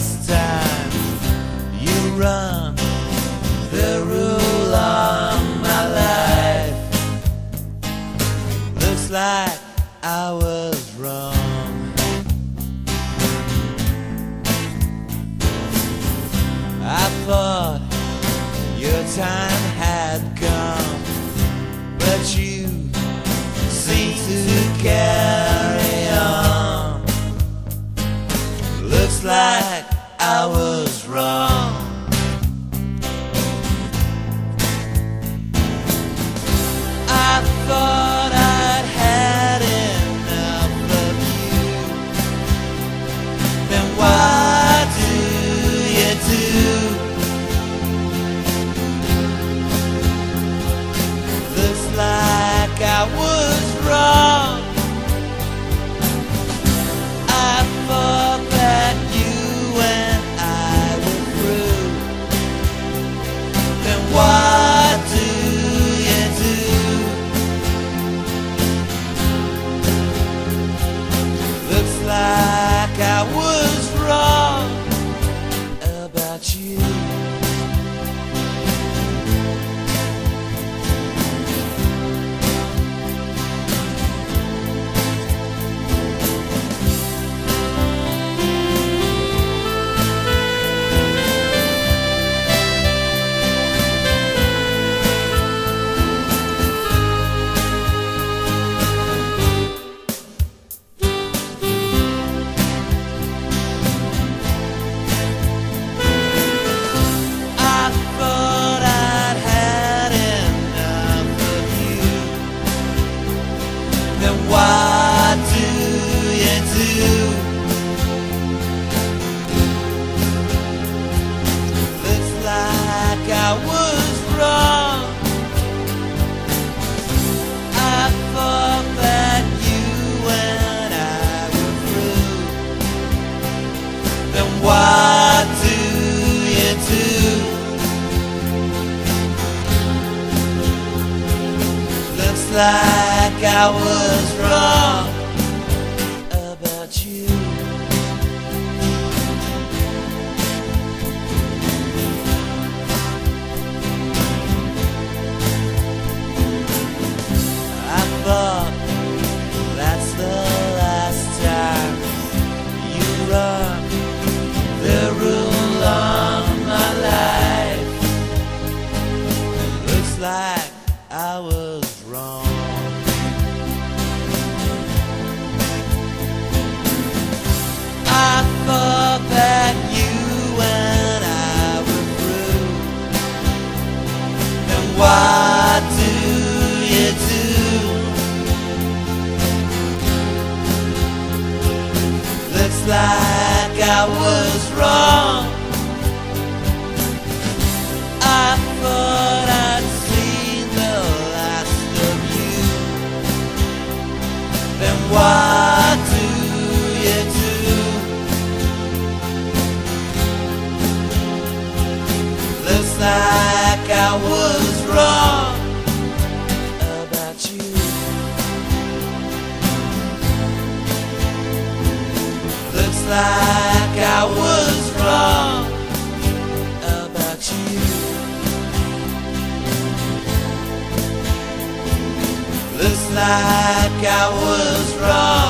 last time you run the rule on my life. Looks like I was wrong. I thought your time had come, but you seem to carry on. Looks like I was wrong. I thought I'd had enough of you. Then why do you do? Looks like I was wrong. I thought that you and I were through. Then what do you do? Looks like I was wrong about you. Then what do you do? Looks like I was wrong. I thought that you and I were through. Then what do you do? Looks like I was wrong about you. I thought that's the last time you run the rule on my life. Looks like I was wrong. I thought that you and I were through. Then what do you do? Looks like I was wrong. I thought I'd seen the last of you. Then what do you do? Looks like I was wrong about you. Looks like I was wrong about you. Looks like I was wrong.